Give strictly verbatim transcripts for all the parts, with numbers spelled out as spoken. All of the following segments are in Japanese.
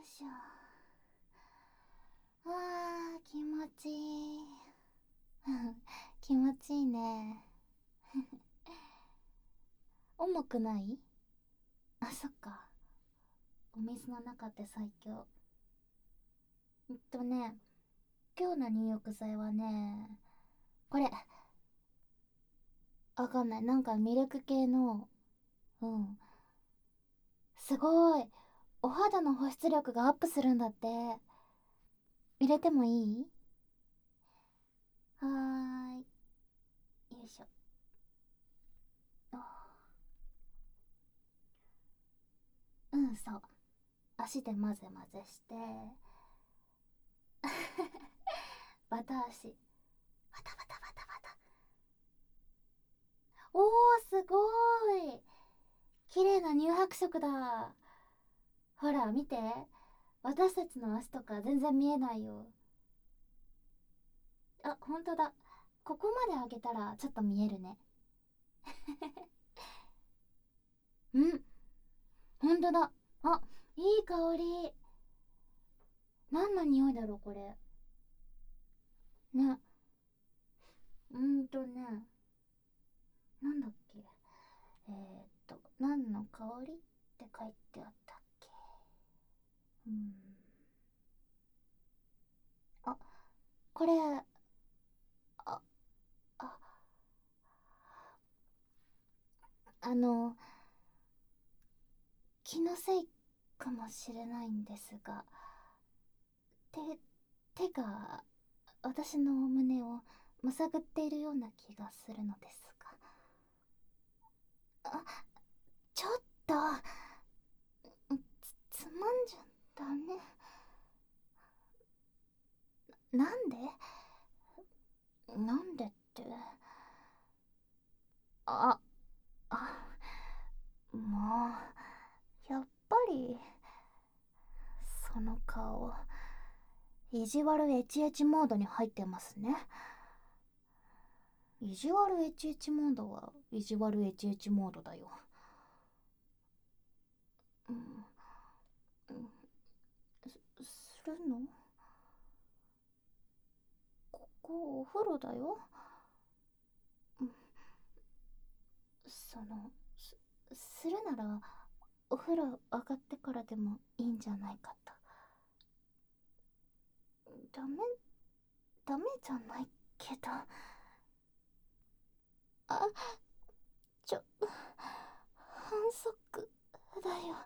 いしょ。あー、気持ちいい。気持ちいいね。重くない？あ、そっか。お水の中って最強。えっとね、今日の入浴剤はね、これ。わかんない。なんかミルク系の、うん。すごい。お肌の保湿力がアップするんだって。入れてもいい？はーい。よいしょ。うん、そう。足で混ぜ混ぜして、バタ足。バタバタバタバタ。おー、すごーい。綺麗な乳白色だ。ほら、見て。私たちの足とか全然見えないよ。あ、ほんとだ。ここまで上げたらちょっと見えるね。うん、ほんとだ。あ、いい香り。何の匂いだろう、これ。ね。うーんとね。なんだっけ。えー、っと、何の香りって書いてあったっけ。うん。あ、これ、あ、あ、あの、気のせいかもしれないんですが、手、手が私の胸をむさぐっているような気がするのですが。あ、ちょっと、つ、つまんじゃダメ。なんで？なんでって。あ、あ、もう、やっぱり、その顔、意地悪エチエチモードに入ってますね。意地悪エチエチモードは意地悪エチエチモードだよ。うん、うん、す、するの？ここお風呂だよ。うん、その、す、するなら、お風呂上がってからでもいいんじゃないかと。ダメ、ダメじゃないけど。あ、ちょ、反則だよ。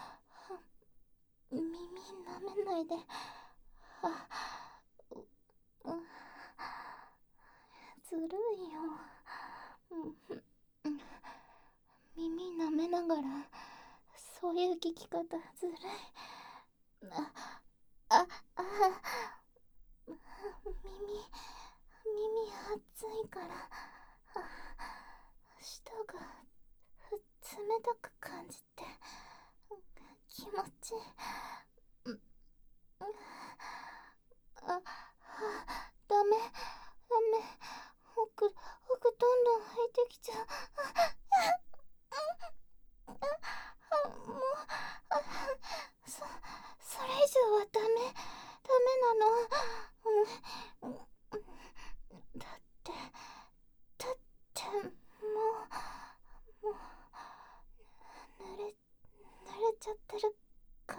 耳舐めないで。あ、う、うん、ずるいよ。うん、うん、耳舐めながら、そういう聞き方ずるい。あ、あ、あ、耳、耳熱いから、あ、舌がふ冷たく感じて、気持ちいい。うん、あ、あ、ダメ、ダメ。奥、奥どんどん入ってきちゃう。あ、あ、あ、もう、あ、そ、それ以上はダメ、ダメなの。うん、だって、だって、もう、もう、濡れ、濡れちゃってるから。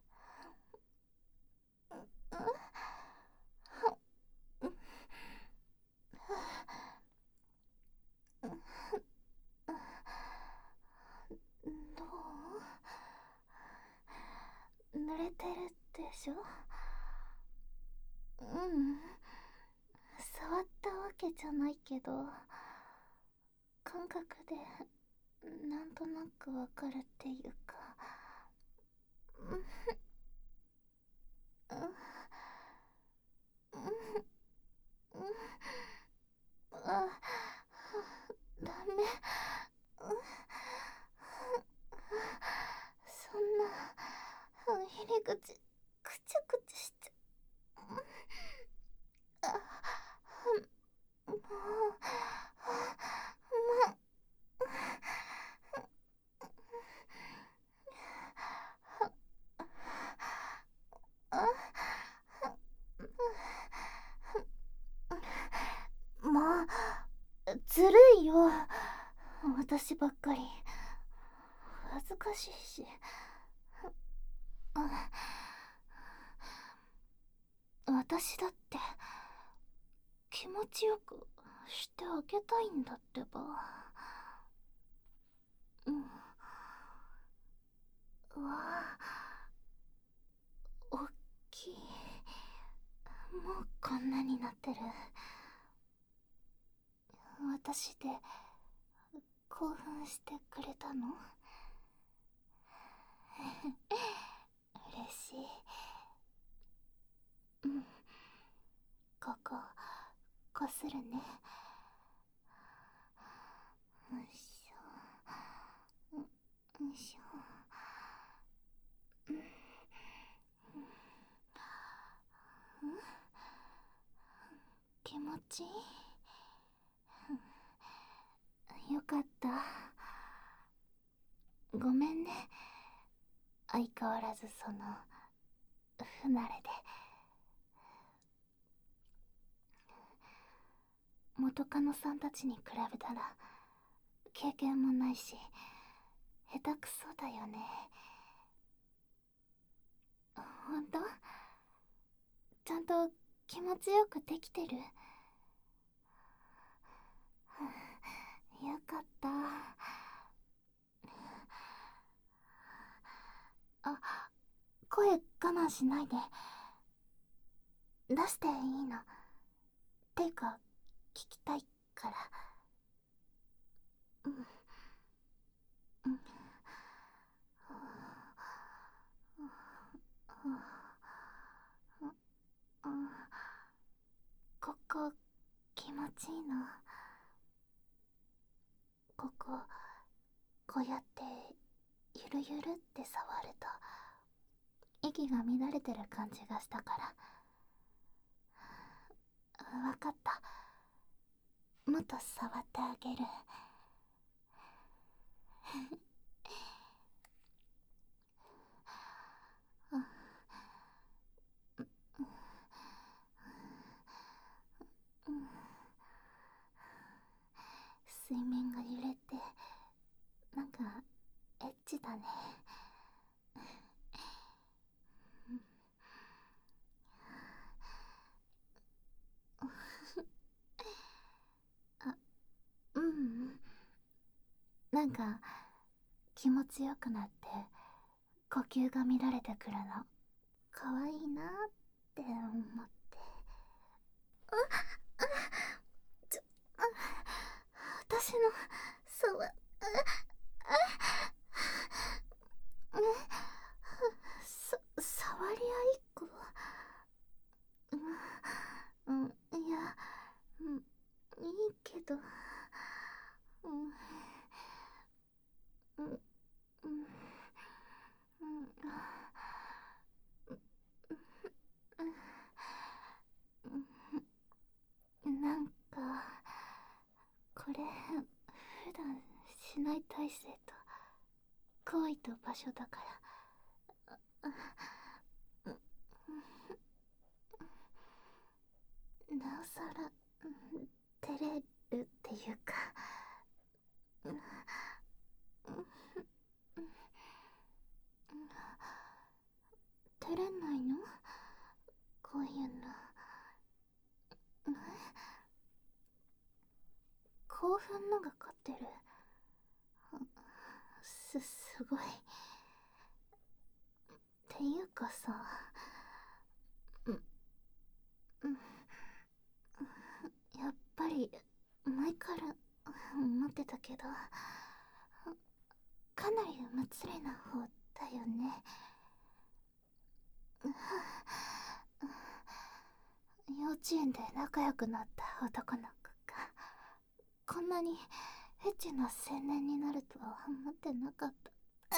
うん、うん、どう？濡れてるでしょ？うん、触ったわけじゃないけど、感覚でなんとなくわかるっていうか。うん、うん、うん、うん、あ、ダメ。うん、そんな入り口くちゃくちゃして。あ、もう、も私ばっかり恥ずかしいし。私だって気持ちよくしてあげたいんだってば。うん。うわあ、おっきい。もうこんなになってる。私で興奮してくれたの？嬉しい。うん。こここするね。よいしょ、よいしょ。うん、うん、気持ちいい。よかった。ごめんね、相変わらずその不慣れで。元カノさんたちに比べたら経験もないし下手くそだよね。ほんと？ちゃんと気持ちよくできてる？よかった。あ、声我慢しないで。出していいの。ていうか聞きたいから。うん、うん、ここ気持ちいいの。こここうやってゆるゆるって触ると息が乱れてる感じがしたから。わかった。もっと触ってあげる。水面が揺れてなんかエッチだね。あ、うん、なんか気持ちよくなって呼吸が乱れてくるの。可愛いなって思って。あ、あ、ちょ、あ、私のそわ、あ、あ、そ、触り合いっこ。うん、うん、いや、うん、いいけど、うん、うん、うん、うん、うん、なんかこれ普段しない体勢と行為と場所だから、なおさら照れるっていうか、照れないの？こういうの興奮のが勝ってる。す、すごい。っていうかさ、うん、うん、やっぱり前から思ってたけどかなりむつれな方だよね。幼稚園で仲良くなった男の子がこんなにエッチな青年になるとは思ってなかった。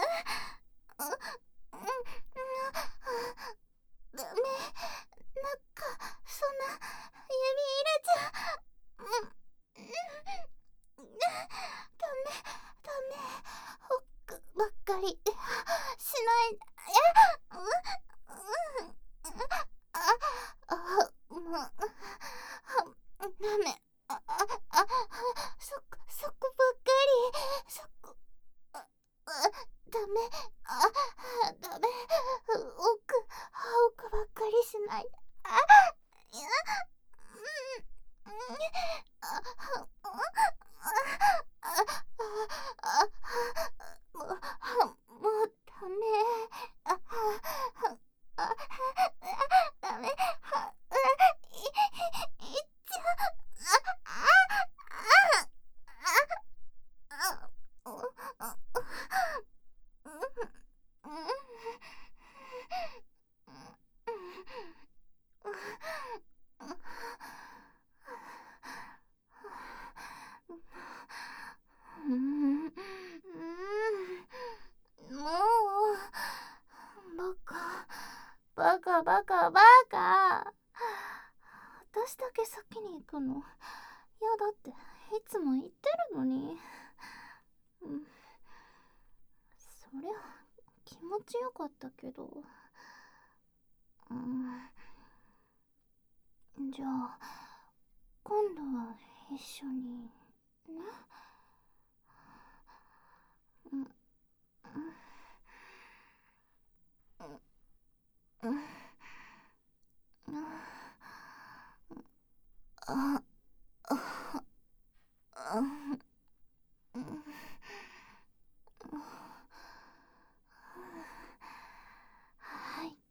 ダメ、なんかそんな指入れちゃう。ダメ、ダメ、ホックばっかりしない。え、うん、うん、あ、あ、もう、ダメ、あ、あ、あ、そこ、そこばっかあ、ダメ。奥、奥ばっかりしない。あ、いや、うん、うん、あ、あ、あ、あ、あ、もう、もうダメ。あ、あ、ダメ。あ、い、いっちゃう。あ、あ、あ、あ、あ、うん、もう、バカ、バカ、バカ、バカ。私だけ先に行くの。いや、だっていつも言ってるのに。うん、そりゃ気持ちよかったけど。うん、じゃあ今度は一緒にね。うん、うん、うん、うん、あ、あ、あ、うん、入った。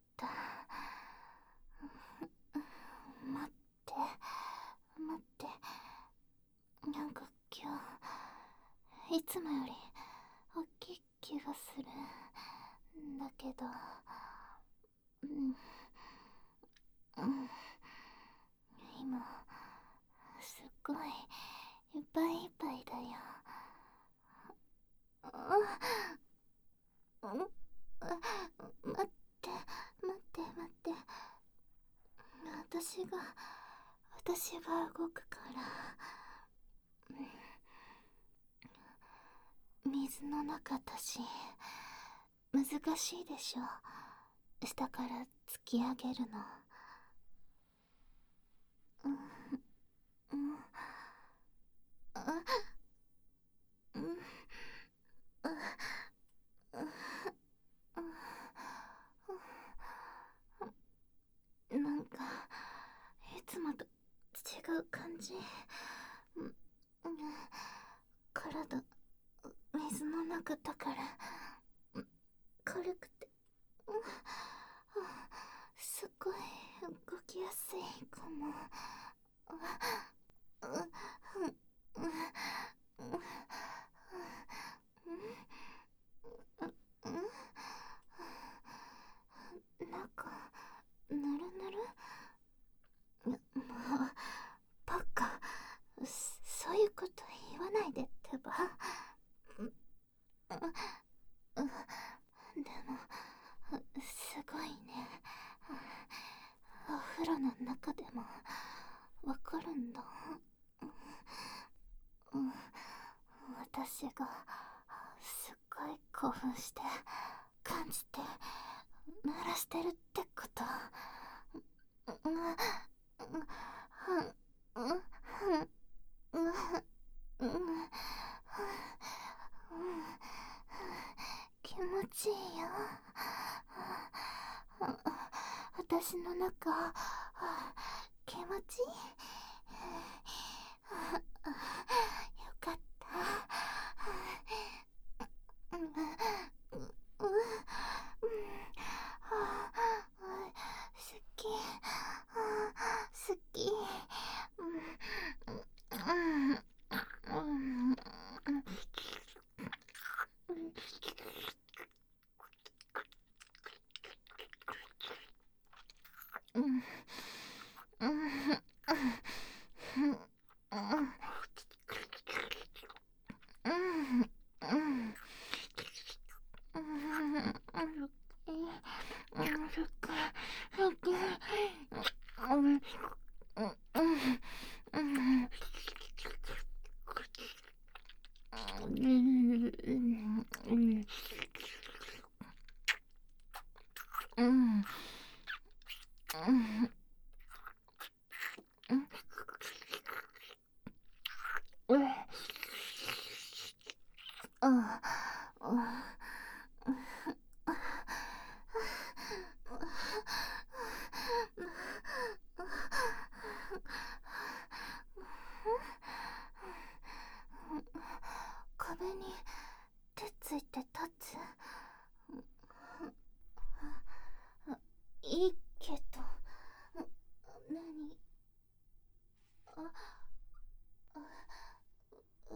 待って、待って、なんか今日いつもより大きい気がするんだけど。うん、うん、今すっごいいっぱいいっぱいだよ。あ、うん、あ、待って、待って待って。私が私が動くから。水の中だし難しいでしょ、下から突き上げるの。うん、うん、あ、うん、あ、うん、なんかいつもと違う感じ。うん、うん、体水の中だから、軽くて、うん、すごい動きやすいかも。うん、うん、うん、うん、うん、なんかぬるぬる。もうバカ、そういうこと言わないでってば。うん、うん、でもすごいね。お風呂の中でもわかるんだ。うん、私がすっごい興奮して感じて濡らしてるってこと。うん、うん、うん、うん、うん、うん、気持ちいいよ。私の中気持ちいい。よかった。うん、うん、うん、好き、好き。うん、うん、うん、うん、うん、うん、うん、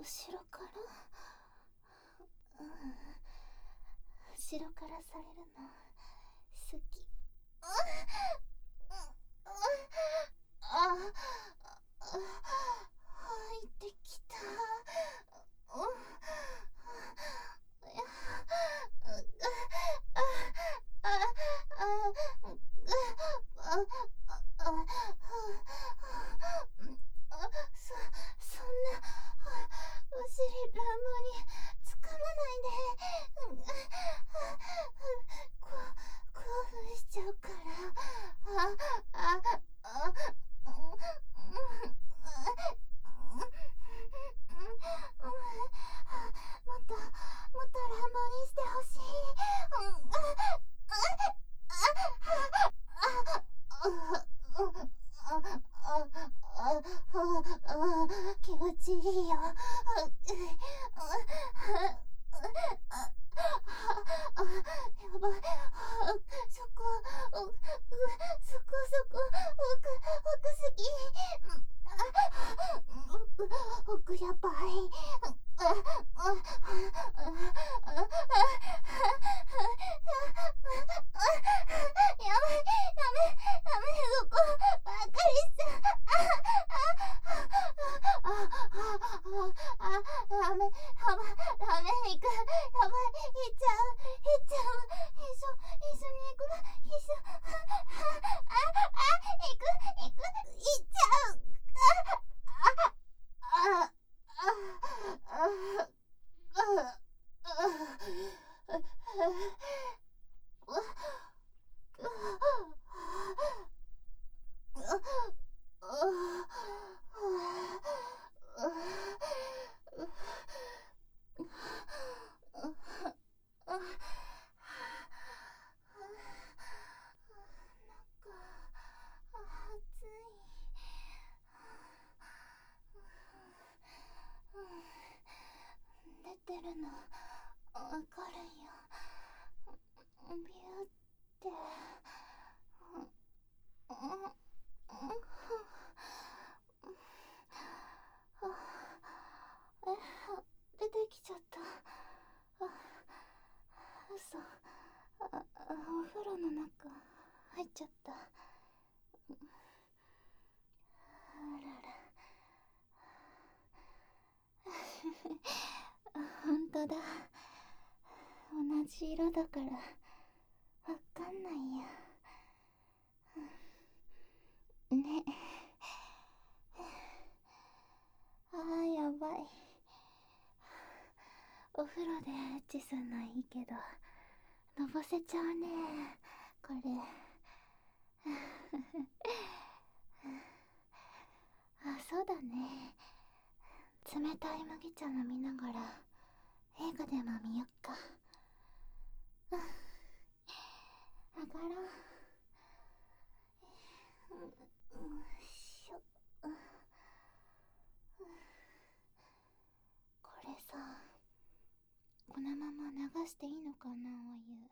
後ろから、うん、後ろからされるの好き。ああ、入ってきた。そ、そんな、お尻乱暴につかまないで。こ、興奮しちゃうから。あ、あ、あ、もっと、もっと乱暴にしてほしい。気持ちいいよ。やばい。そこ、そこそこ、奥、奥すぎ。奥、奥やばい。出てるのわかるよ。ビューって出てきちゃった。嘘。あ、お風呂の中入っちゃった。あらら。ほんとだ。同じ色だからわかんないや。ね。あー、やばい。お風呂でエッチすんのいいけどのぼせちゃうねこれ。あ、そうだね。冷たい麦茶飲みながら映画でも見よっか。うん、上がろう。よいしょ。これさ、このまま流していいのかな、お湯。